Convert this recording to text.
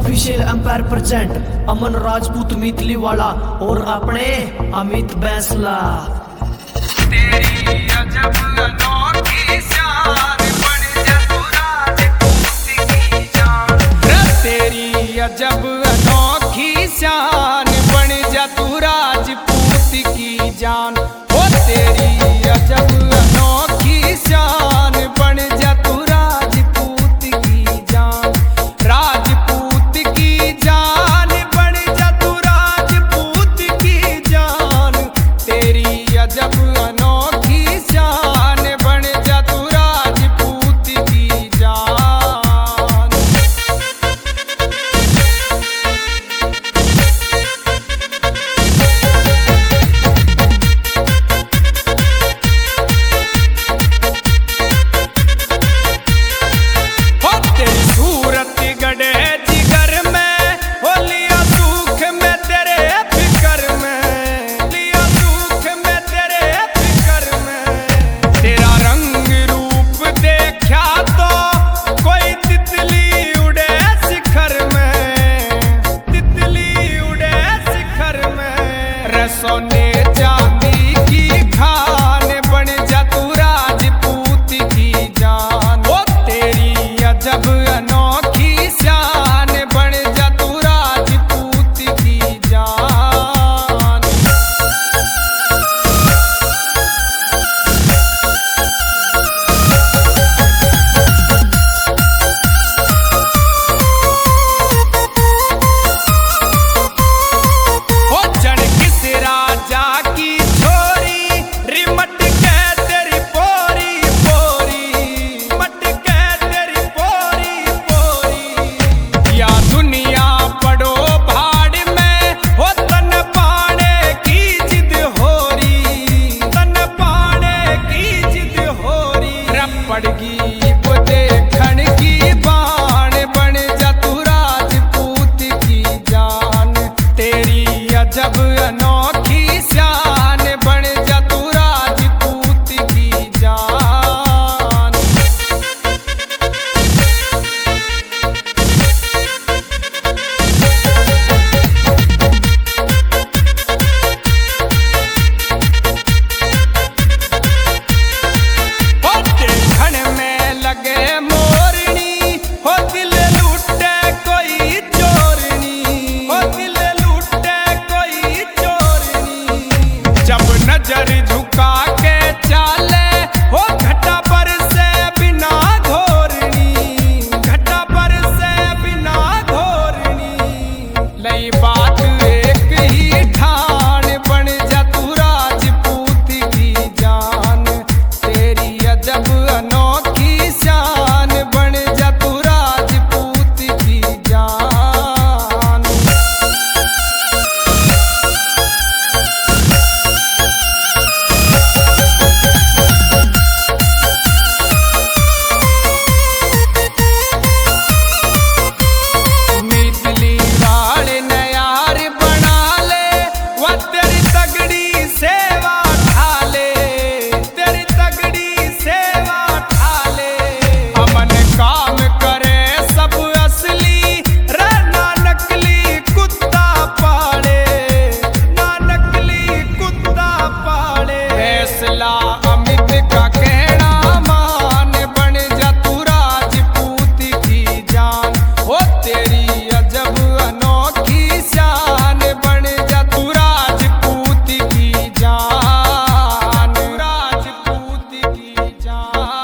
Official empire present Aman Rajput मितली वाला और अपने अमित बैंसला। तेरी अजब अनोखी शान बन जा तू राजपूत की जान। तेरी अजब अनोखी शान बन जा तू राजपूत की जान। ओ तेरी अजब अनोखी शान बन जा तू राजपूत की जान। राजपूत की जान बन जा तू राजपूत की जान। तेरी अजब अनोखी शान बन जा तू राजपूत की जान। सोने चांदी की खान बन जा तू राजपूत की जान। ओ तेरी अजब अनोखी शान बन जा तू राजपूत की जान। राजा की छोरी रिमट के तेरी पोरी पोरी। मट के तेरी पोरी पोरी। या दुनिया पड़ो भाड़ में हो तन पाने की जिद होरी। तन पाने की जिद होरी। रपड़गी वो देखण की बाण बन जा तू राजपूत की जान। तेरी अजब अनोखी शान बन जा तू राजपूत की जान। हो देखण में लगे मोरनी हो दिल लूटे कोई चोरनी। हो दिल लूटे कोई चोरनी। जब नजर झुका के चाले हो घटा पर से बिना घोरनी। घटा पर से बिना घोरनी। लई बात एक ही ठान बन जा तू राजपूत की जान। तेरी अजब अनोखी शान बन जा तू राजपूत की जान। मितली वाले नयार बना ले वो तेरी तगड़ी सेवा ठाले। तेरी तगड़ी सेवा ठाले। अमन काम करे सब असली रे ना नकली कुत्ता पाले। ना नकली कुत्ता पाले। फैसला अमित का कहना मान बन जा तू राजपूत की जान। ओ तेरी अजब अनोखी शान बन जा तू राजपूत की जान। राजपूत की जान।